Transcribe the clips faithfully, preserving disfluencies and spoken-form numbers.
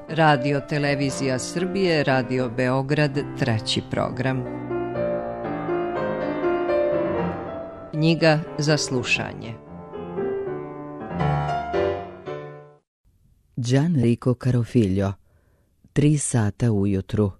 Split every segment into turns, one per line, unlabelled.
Radio Televizija Srbije, Radio Beograd, treći program. Knjiga za slušanje.
Gianrico Carofiglio, Tri sata ujutru.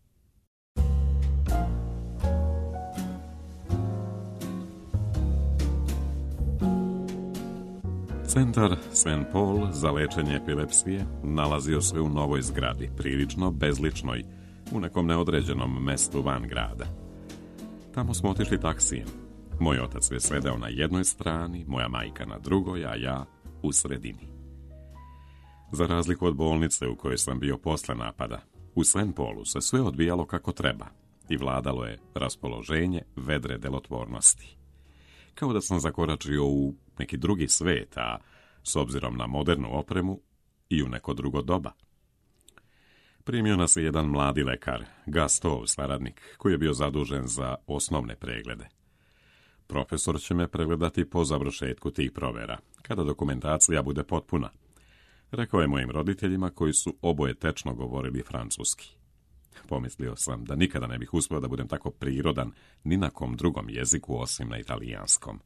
Centar Saint Paul za lečenje epilepsije nalazio se u novoj zgradi, prilično bezličnoj, u nekom neodređenom mestu van grada. Tamo smo otišli taksijem. Moj otac je sedeo na jednoj strani, moja majka na drugoj, a ja u sredini. Za razliku od bolnice u kojoj sam bio posle napada, u Saint Paulu se sve odvijalo kako treba i vladalo je raspoloženje vedre delotvornosti. Kao da sam zakoračio u neki drugi svet, a s obzirom na modernu opremu i u neko drugo doba. Primio nas je jedan mladi lekar, Gastov saradnik, koji je bio zadužen za osnovne preglede. Profesor će me pregledati po završetku tih provera, kada dokumentacija bude potpuna, rekao je mojim roditeljima koji su oboje tečno govorili francuski. Pomislio sam da nikada ne bih uspio da budem tako prirodan ni na kom drugom jeziku osim na italijanskom.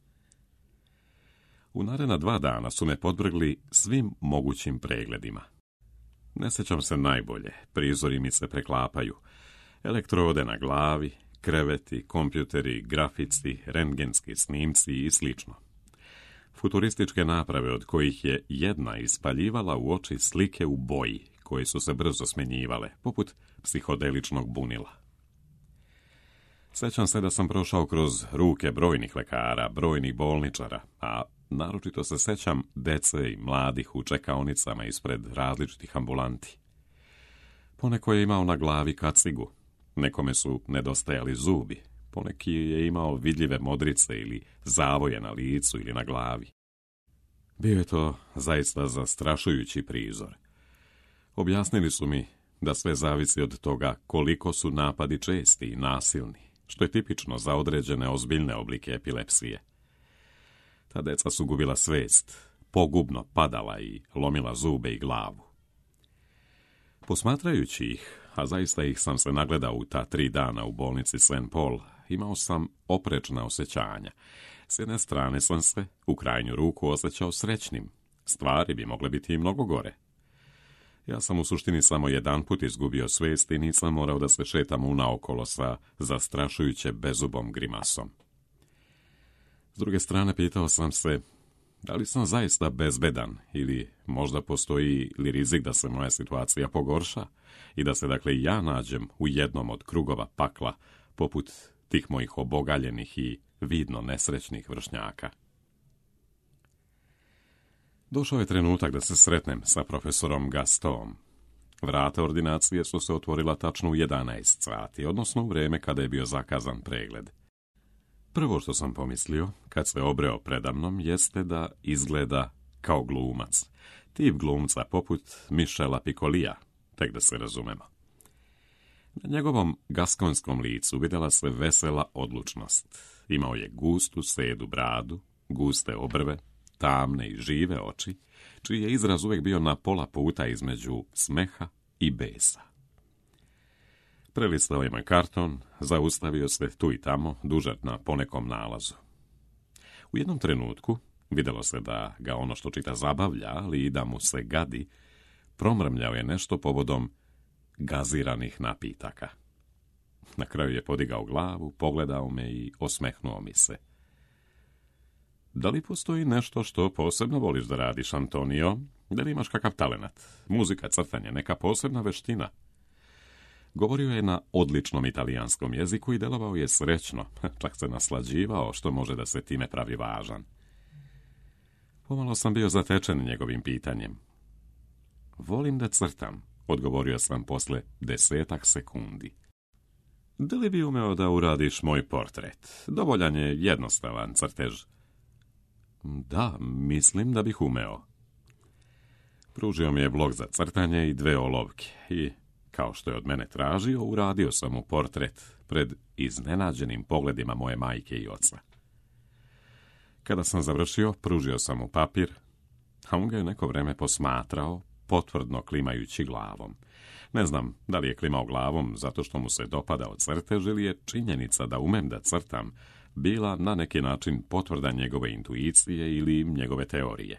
U naredna dva dana su me podvrgli svim mogućim pregledima. Ne sjećam se najbolje, prizori mi se preklapaju. Elektrode na glavi, kreveti, kompjuteri, grafici, rentgenski snimci i slično. Futurističke naprave od kojih je jedna ispaljivala u oči slike u boji, koje su se brzo smjenjivale, poput psihodeličnog bunila. Sjećam se da sam prošao kroz ruke brojnih lekara, brojnih bolničara, a naročito se sjećam dece i mladih u čekaonicama ispred različitih ambulanti. Poneko je imao na glavi kacigu, nekome su nedostajali zubi, poneki je imao vidljive modrice ili zavoje na licu ili na glavi. Bio je to zaista zastrašujući prizor. Objasnili su mi da sve zavisi od toga koliko su napadi česti i nasilni, što je tipično za određene ozbiljne oblike epilepsije. Ta deca su gubila svest, pogubno padala i lomila zube i glavu. Posmatrajući ih, a zaista ih sam se nagledao u ta tri dana u bolnici Saint Paul, imao sam oprečna osjećanja. S jedne strane sam se, u krajnju ruku, osjećao srećnim. Stvari bi mogle biti i mnogo gore. Ja sam u suštini samo jedan put izgubio svest i nisam morao da se šetam unaokolo sa zastrašujuće bezubom grimasom. S druge strane, pitao sam se, da li sam zaista bezbedan ili možda postoji li rizik da se moja situacija pogorša i da se dakle i ja nađem u jednom od krugova pakla poput tih mojih obogaljenih i vidno nesrećnih vršnjaka. Došao je trenutak da se sretnem sa profesorom Gastovom. Vrata ordinacije su se otvorila tačno u jedanaest sati, odnosno u vrijeme kada je bio zakazan pregled. Prvo što sam pomislio, kad se obreo predamnom, jeste da izgleda kao glumac. Tip glumca poput Michela Piccolija, tek da se razumemo. Na njegovom gaskonskom licu vidjela se vesela odlučnost. Imao je gustu sedu bradu, guste obrve, tamne i žive oči, čiji je izraz uvijek bio na pola puta između smeha i besa. Prelistao je moj karton, zaustavio se tu i tamo, dužat na ponekom nalazu. U jednom trenutku vidjelo se da ga ono što čita zabavlja, ali i da mu se gadi, promrmljao je nešto povodom gaziranih napitaka. Na kraju je podigao glavu, pogledao me i osmehnuo mi se. Da li postoji nešto što posebno voliš da radiš, Antonio? Da li imaš kakav talenat? Muzika, crtanje, neka posebna veština? Govorio je na odličnom italijanskom jeziku i delovao je srećno, čak se naslađivao što može da se time pravi važan. Pomalo sam bio zatečen njegovim pitanjem. Volim da crtam, odgovorio sam posle desetak sekundi. Da li bi umeo da uradiš moj portret? Dovoljan je jednostavan crtež. Da, mislim da bih umeo. Pružio mi je blok za crtanje i dve olovke i, kao što je od mene tražio, uradio sam mu portret pred iznenađenim pogledima moje majke i oca. Kada sam završio, pružio sam mu papir, a on ga je neko vreme posmatrao, potvrdno klimajući glavom. Ne znam da li je klimao glavom zato što mu se dopadao crtež ili je činjenica da umem da crtam bila na neki način potvrda njegove intuicije ili njegove teorije.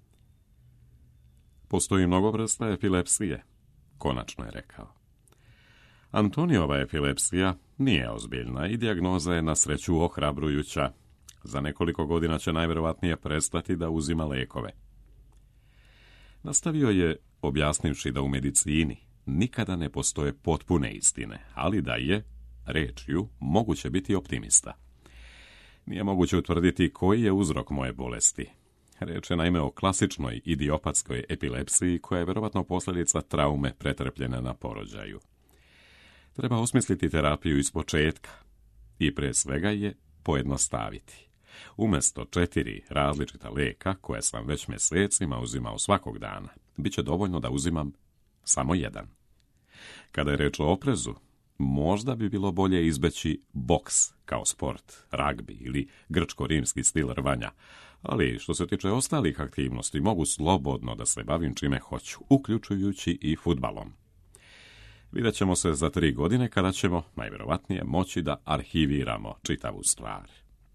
Postoji mnogo vrsta epilepsije, konačno je rekao. Antonijova epilepsija nije ozbiljna i dijagnoza je na sreću ohrabrujuća. Za nekoliko godina će najvjerovatnije prestati da uzima lekove. Nastavio je objasnivši da u medicini nikada ne postoje potpune istine, ali da je, rečju, moguće biti optimista. Nije moguće utvrditi koji je uzrok moje bolesti. Reč je naime o klasičnoj idiopatskoj epilepsiji koja je vjerovatno posljedica traume pretrpljene na porođaju. Treba osmisliti terapiju iz početka i pre svega je pojednostaviti. Umjesto četiri različita lijeka koje sam već mjesecima uzimao svakog dana, bit će dovoljno da uzimam samo jedan. Kada je reč o oprezu, možda bi bilo bolje izbeći boks kao sport, ragbi ili grčko-rimski stil rvanja, ali što se tiče ostalih aktivnosti mogu slobodno da se bavim čime hoću, uključujući i fudbalom. Vidjet ćemo se za tri godine kada ćemo, najvjerovatnije, moći da arhiviramo čitavu stvar.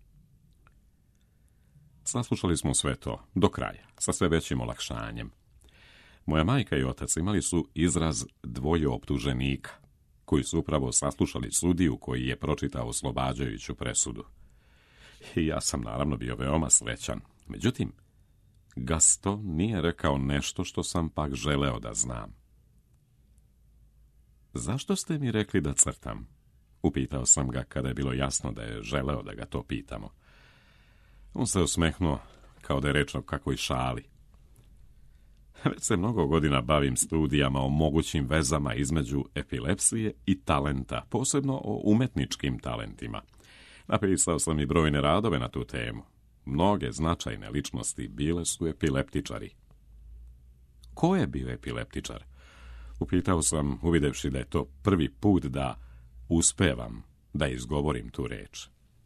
Saslušali smo sve to, do kraja, sa sve većim olakšanjem. Moja majka i otac imali su izraz dvoje optuženika, koji su upravo saslušali sudiju koji je pročitao oslobađajuću presudu. I ja sam naravno bio veoma srećan. Međutim, Gaston nije rekao nešto što sam pak želeo da znam. Zašto ste mi rekli da crtam? Upitao sam ga kada je bilo jasno da je želeo da ga to pitamo. On se osmehnuo kao da je reč o kakvoj šali. Već se mnogo godina bavim studijama o mogućim vezama između epilepsije i talenta, posebno o umetničkim talentima. Napisao sam i brojne radove na tu temu. Mnoge značajne ličnosti bile su epileptičari. Ko je bio epileptičar? Upitao sam, uvidevši da je to prvi put da uspevam da izgovorim tu reč.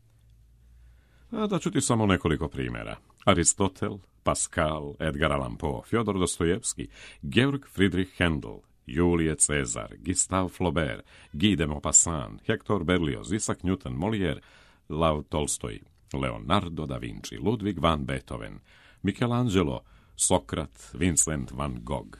A da ću ti samo nekoliko primjera. Aristotel, Pascal, Edgar Allan Poe, Fjodor Dostojevski, Georg Friedrich Händel, Julije Cezar, Gustave Flaubert, Guy de Maupassant, Hector Berlioz, Isaac Newton, Molière, Lev Tolstoj, Leonardo da Vinci, Ludwig van Beethoven, Michelangelo, Sokrat, Vincent van Gogh.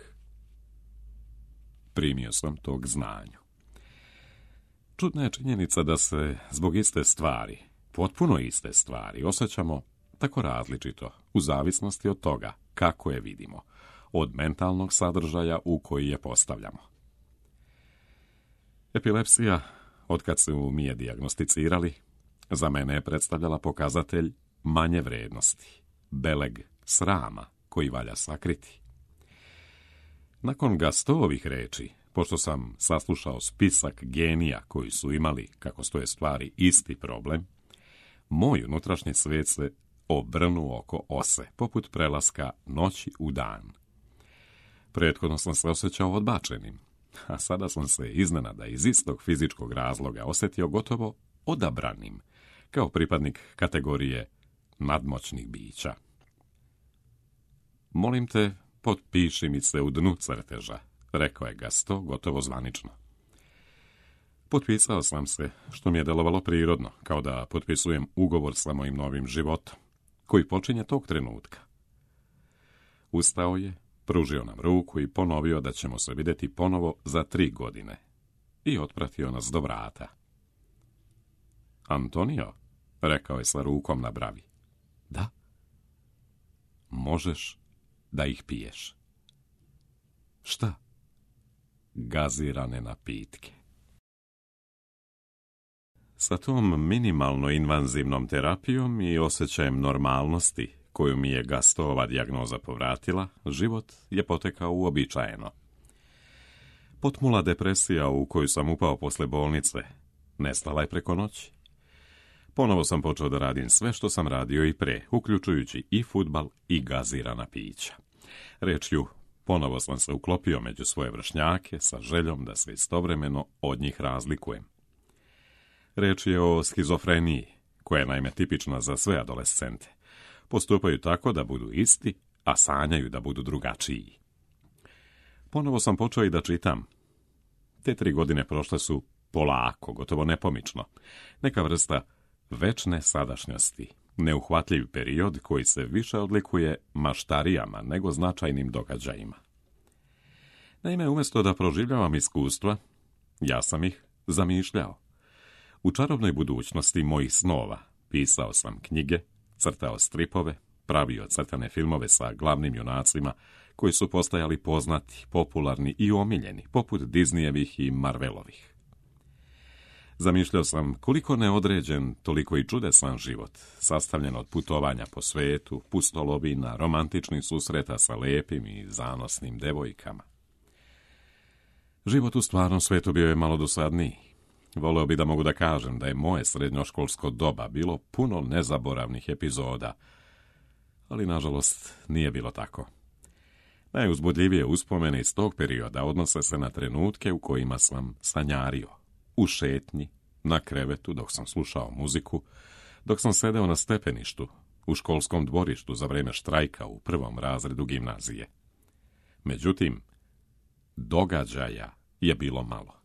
Primio sam to k znanju. Čudna je činjenica da se zbog iste stvari, potpuno iste stvari, osjećamo tako različito, u zavisnosti od toga kako je vidimo, od mentalnog sadržaja u koji je postavljamo. Epilepsija, otkad su mi je dijagnosticirali, za mene je predstavljala pokazatelj manje vrednosti, beleg srama koji valja sakriti. Nakon Gastovih reči, pošto sam saslušao spisak genija koji su imali, kako stoje stvari, isti problem, moj unutrašnji svijet se obrnuo oko ose, poput prelaska noći u dan. Prethodno sam se osjećao odbačenim, a sada sam se iznenada iz istog fizičkog razloga osjetio gotovo odabranim, kao pripadnik kategorije nadmoćnih bića. Molim te, potpiši mi se u dnu crteža, rekao je Gaston gotovo zvanično. Potpisao sam se, što mi je delovalo prirodno, kao da potpisujem ugovor sa mojim novim životom, koji počinje tog trenutka. Ustao je, pružio nam ruku i ponovio da ćemo se vidjeti ponovo za tri godine. I otpratio nas do vrata. Antonio, rekao je sa rukom na bravi. Da. Možeš da ih piješ. Šta? Gazirane napitke. Sa tom minimalno invazivnom terapijom i osjećajem normalnosti koju mi je Gastova dijagnoza povratila, život je potekao uobičajeno. Potmula depresija u koju sam upao posle bolnice nestala je preko noći. Ponovo sam počeo da radim sve što sam radio i pre, uključujući i fudbal i gazirana pića. Rečju, ponovo sam se uklopio među svoje vršnjake sa željom da se istovremeno od njih razlikujem. Reč je o schizofreniji, koja je naime tipična za sve adolescente. Postupaju tako da budu isti, a sanjaju da budu drugačiji. Ponovo sam počeo i da čitam. Te tri godine prošle su polako, gotovo nepomično. Neka vrsta večne sadašnjosti, neuhvatljiv period koji se više odlikuje maštarijama nego značajnim događajima. Naime, umjesto da proživljavam iskustva, ja sam ih zamišljao. U čarobnoj budućnosti mojih snova pisao sam knjige, crtao stripove, pravio crtane filmove sa glavnim junacima koji su postajali poznati, popularni i omiljeni, poput Disneyevih i Marvelovih. Zamišljao sam koliko neodređen, toliko i čudesan život, sastavljen od putovanja po svetu, pustolovina, romantičnih susreta sa lepim i zanosnim devojkama. Život u stvarnom svetu bio je malo dosadniji. Voleo bi da mogu da kažem da je moje srednjoškolsko doba bilo puno nezaboravnih epizoda, ali nažalost nije bilo tako. Najuzbudljivije uspomene iz tog perioda odnose se na trenutke u kojima sam sanjario, u šetnji, na krevetu dok sam slušao muziku, dok sam sedeo na stepeništu, u školskom dvorištu za vrijeme štrajka u prvom razredu gimnazije. Međutim, događaja je bilo malo.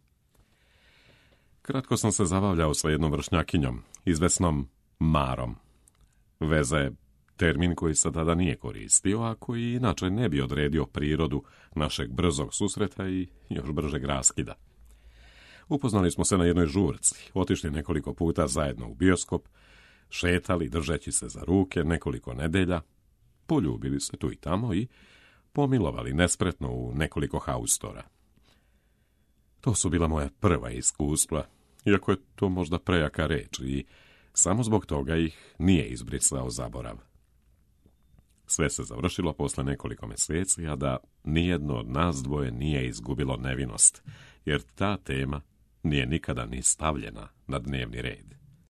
Kratko sam se zabavljao sa jednom vršnjakinjom, izvesnom Marom. Veza je termin koji se tada nije koristio, a koji inače ne bi odredio prirodu našeg brzog susreta i još bržeg raskida. Upoznali smo se na jednoj žurci, otišli nekoliko puta zajedno u bioskop, šetali držeći se za ruke nekoliko nedelja, poljubili se tu i tamo i pomilovali nespretno u nekoliko haustora. To su bila moja prva iskustva, iako je to možda prejaka reč i samo zbog toga ih nije izbrisao zaborav. Sve se završilo posle nekoliko mjeseci, a da nijedno od nas dvoje nije izgubilo nevinost, jer ta tema nije nikada ni stavljena na dnevni red.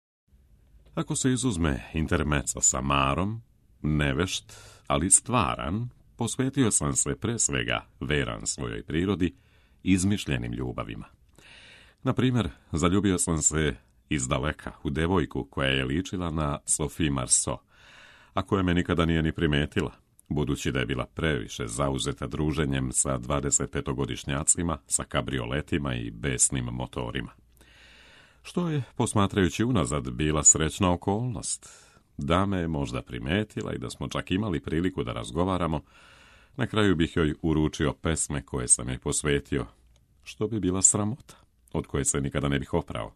Ako se izuzme intermeco sa Marom, nevešt, ali stvaran, posvetio sam se pre svega veran svojoj prirodi, izmišljenim ljubavima. Na primjer, zaljubio sam se izdaleka u devojku koja je ličila na Sophie Marceau, a koja me nikada nije ni primetila, budući da je bila previše zauzeta druženjem sa dvadesetpetogodišnjacima, sa kabrioletima i besnim motorima. Što je, posmatrajući unazad, bila srećna okolnost. Da me je možda primetila i da smo čak imali priliku da razgovaramo, na kraju bih joj uručio pesme koje sam joj posvetio, što bi bila sramota, od koje se nikada ne bih oprao.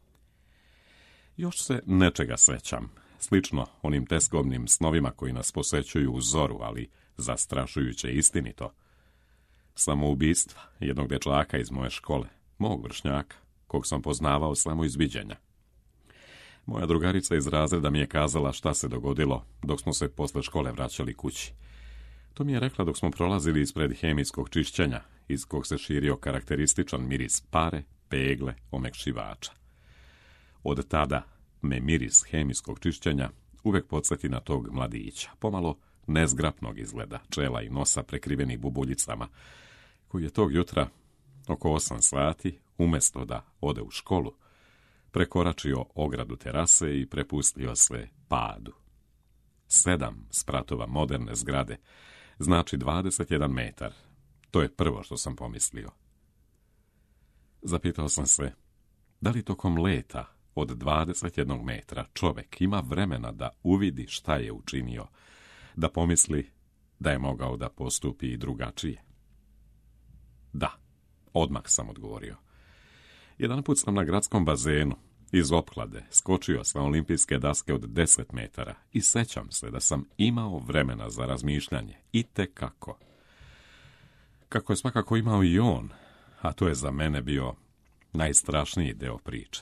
Još se nečega sećam, slično onim teskobnim snovima koji nas posećuju u zoru, ali zastrašujuće istinito. Samoubistva jednog dečaka iz moje škole, mog vršnjaka, kog sam poznavao samo iz viđenja. Moja drugarica iz razreda mi je kazala šta se dogodilo dok smo se posle škole vraćali kući. To mi je rekla dok smo prolazili ispred hemijskog čišćenja, iz kog se širio karakterističan miris pare, pegle, omekšivača. Od tada me miris hemijskog čišćenja uvek podsjeti na tog mladića, pomalo nezgrapnog izgleda, čela i nosa prekrivenih bubuljicama, koji je tog jutra, oko osam sati, umjesto da ode u školu, prekoračio ogradu terase i prepustio se padu. Sedam spratova moderne zgrade, znači dvadeset jedan metar. To je prvo što sam pomislio. Zapitao sam se, da li tokom leta od dvadeset jedan metra čovjek ima vremena da uvidi šta je učinio, da pomisli da je mogao da postupi i drugačije? Da, odmah sam odgovorio. Jedan put sam na gradskom bazenu iz opklade skočio sa olimpijske daske od deset metara i sećam se da sam imao vremena za razmišljanje, i te kako. Kako je svakako imao i on, a to je za mene bio najstrašniji deo priče.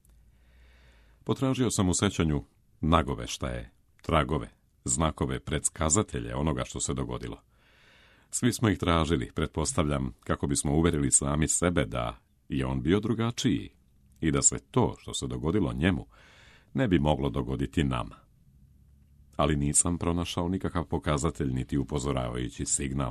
Potražio sam u sećanju nagoveštaje, tragove, znakove, predskazatelje onoga što se dogodilo. Svi smo ih tražili, pretpostavljam, kako bismo uverili sami sebe da je on bio drugačiji i da se to što se dogodilo njemu ne bi moglo dogoditi nama. Ali nisam pronašao nikakav pokazatelj niti upozoravajući signal.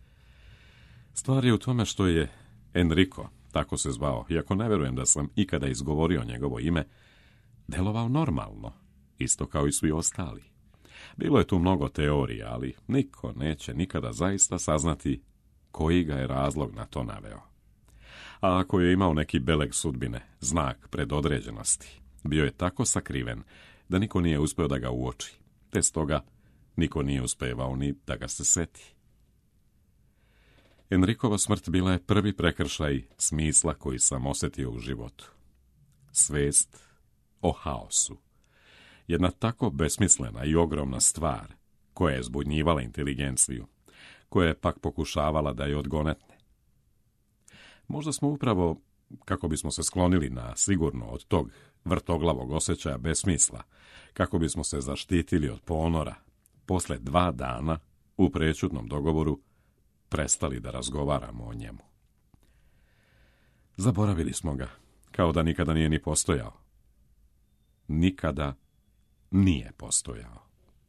Stvar je u tome što je Enrico, tako se zvao, iako ne verujem da sam ikada izgovorio njegovo ime, delovao normalno, isto kao i svi ostali. Bilo je tu mnogo teorija, ali niko neće nikada zaista saznati koji ga je razlog na to naveo. A ako je imao neki beleg sudbine, znak predodređenosti, bio je tako sakriven da niko nije uspeo da ga uoči, te stoga niko nije uspevao ni da ga se seti. Enrikova smrt bila je prvi prekršaj smisla koji sam osjetio u životu. Svest o haosu. Jedna tako besmislena i ogromna stvar, koja je zbunjivala inteligenciju, koja je pak pokušavala da je odgonetne. Možda smo upravo, kako bismo se sklonili na sigurno od tog vrtoglavog osjećaja besmisla, kako bismo se zaštitili od ponora, posle dva dana, u prečutnom dogovoru, prestali da razgovaramo o njemu. Zaboravili smo ga, kao da nikada nije ni postojao. Nikada nije postojao.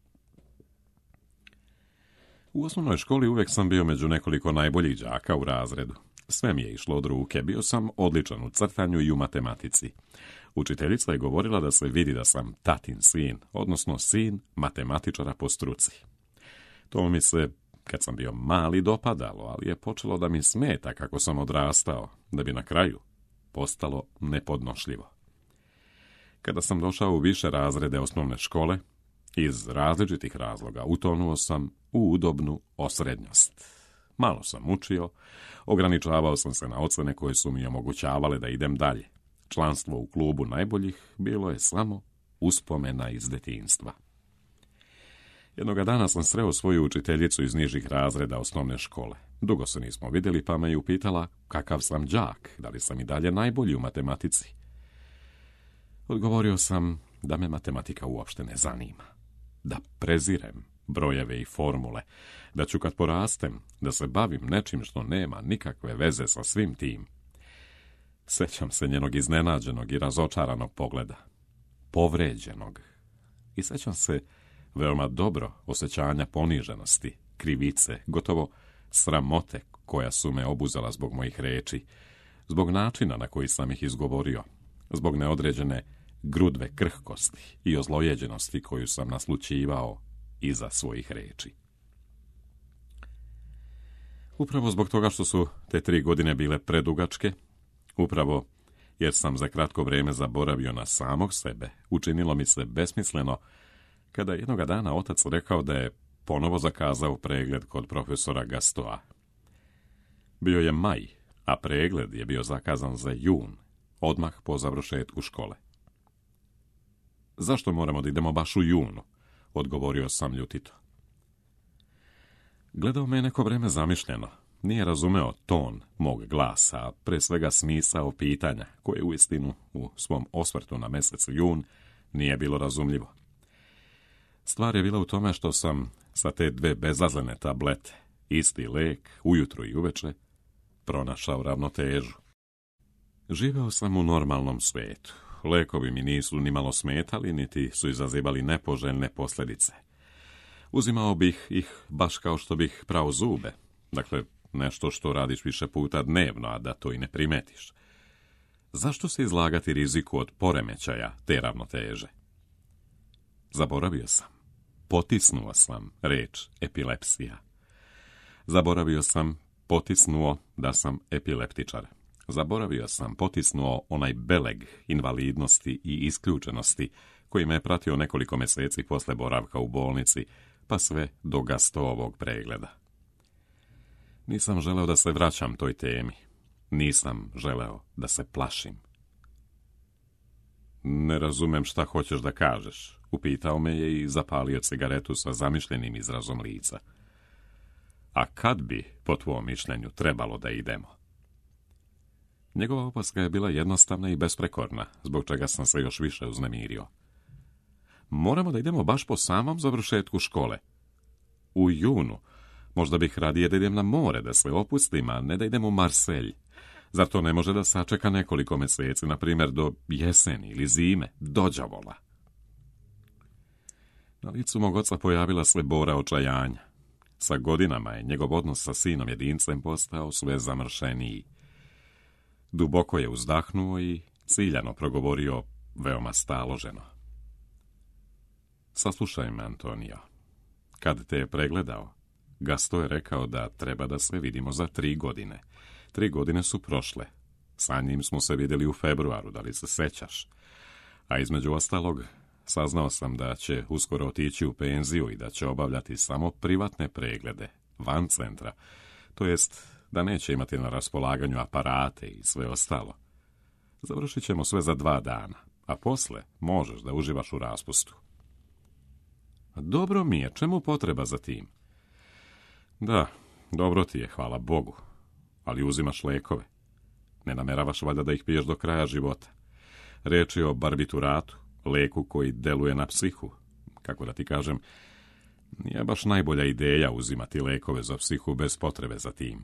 U osnovnoj školi uvijek sam bio među nekoliko najboljih đaka u razredu. Sve mi je išlo od ruke, bio sam odličan u crtanju i u matematici. Učiteljica je govorila da se vidi da sam tatin sin, odnosno sin matematičara po struci. To mi se, kad sam bio mali, dopadalo, ali je počelo da mi smeta kako sam odrastao, da bi na kraju postalo nepodnošljivo. Kada sam došao u više razrede osnovne škole, iz različitih razloga utonuo sam u udobnu osrednjost. Malo sam učio, ograničavao sam se na ocene koje su mi omogućavale da idem dalje. Članstvo u klubu najboljih bilo je samo uspomena iz detinjstva. Jednoga dana sam sreo svoju učiteljicu iz nižih razreda osnovne škole. Dugo se nismo vidjeli, pa me je upitala kakav sam đak, da li sam i dalje najbolji u matematici. Odgovorio sam da me matematika uopšte ne zanima, da prezirem brojeve i formule, da ću kad porastem, da se bavim nečim što nema nikakve veze sa svim tim. Sećam se njenog iznenađenog i razočaranog pogleda, povređenog, i sećam se veoma dobro osjećanja poniženosti, krivice, gotovo sramote koja su me obuzela zbog mojih reči, zbog načina na koji sam ih izgovorio, zbog neodređene grudve krhkosti i ozlojeđenosti koju sam naslućivao iza svojih reči. Upravo zbog toga što su te tri godine bile predugačke, upravo jer sam za kratko vrijeme zaboravio na samog sebe, učinilo mi se besmisleno kada jednoga dana otac rekao da je ponovo zakazao pregled kod profesora Gastoa. Bio je maj, a pregled je bio zakazan za jun, odmah po završetku škole. Zašto moramo da idemo baš u junu? Odgovorio sam ljutito. Gledao me neko vrijeme zamišljeno. Nije razumeo ton mog glasa, a pre svega smisao pitanja, koje uistinu u svom osvrtu na mjesec jun nije bilo razumljivo. Stvar je bila u tome što sam sa te dve bezazlene tablete, isti lek, ujutro i uveče, pronašao ravnotežu. Živeo sam u normalnom svijetu. Lekovi mi nisu ni malo smetali, niti su izazivali nepoželjne posljedice. Uzimao bih ih baš kao što bih prao zube. Dakle, nešto što radiš više puta dnevno, a da to i ne primetiš. Zašto se izlagati riziku od poremećaja te ravnoteže? Zaboravio sam. Potisnuo sam reč epilepsija. Zaboravio sam, potisnuo da sam epileptičar. Zaboravio sam, potisnuo onaj beleg invalidnosti i isključenosti koji me je pratio nekoliko mjeseci posle boravka u bolnici, pa sve do Gastovog pregleda. Nisam želeo da se vraćam toj temi. Nisam želeo da se plašim. Ne razumem šta hoćeš da kažeš, upitao me je i zapalio cigaretu sa zamišljenim izrazom lica. A kad bi, po tvom mišljenju, trebalo da idemo? Njegova opaska je bila jednostavna i besprekorna, zbog čega sam se još više uznemirio. Moramo da idemo baš po samom završetku škole. U junu. Možda bih radije da idem na more, da se opustim, a ne da idem u Marselj. Zar to ne može da sačeka nekoliko mjeseci, na primjer do jeseni ili zime, do đavola? Na licu mog oca pojavila se bora očajanja. Sa godinama je njegov odnos sa sinom jedincem postao sve zamršeniji. Duboko je uzdahnuo i ciljano progovorio veoma staloženo. Saslušaj me, Antonio. Kad te je pregledao, Gasto je rekao da treba da se vidimo za tri godine. Tri godine su prošle. Sa njim smo se vidjeli u februaru, da li se sećaš? A između ostalog, saznao sam da će uskoro otići u penziju i da će obavljati samo privatne preglede, van centra, to jest da neće imati na raspolaganju aparate i sve ostalo. Završit ćemo sve za dva dana, a posle možeš da uživaš u raspustu. Dobro mi je, čemu potreba za tim? Da, dobro ti je, hvala Bogu, ali uzimaš lekove. Ne nameravaš valjda da ih piješ do kraja života. Reč je o barbituratu, leku koji deluje na psihu. Kako da ti kažem, nije baš najbolja ideja uzimati lekove za psihu bez potrebe za tim.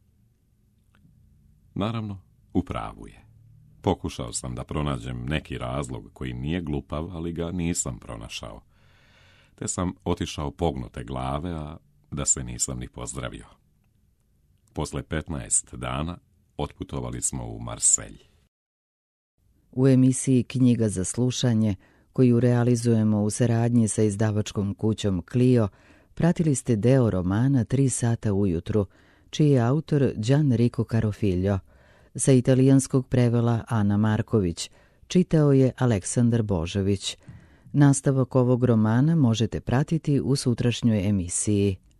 Naravno, u pravu je. Pokušao sam da pronađem neki razlog koji nije glupav, ali ga nisam pronašao. Te sam otišao pognute glave, a da se nisam ni pozdravio. Posle petnaest dana otputovali smo u Marselj.
U emisiji Knjiga za slušanje, koju realizujemo u saradnji sa izdavačkom kućom Clio, pratili ste deo romana Tri sata ujutru, čiji je autor Gianrico Carofiglio. Sa italijanskog prevela Ana Marković, čitao je Aleksandar Božović. Nastavak ovog romana možete pratiti u sutrašnjoj emisiji.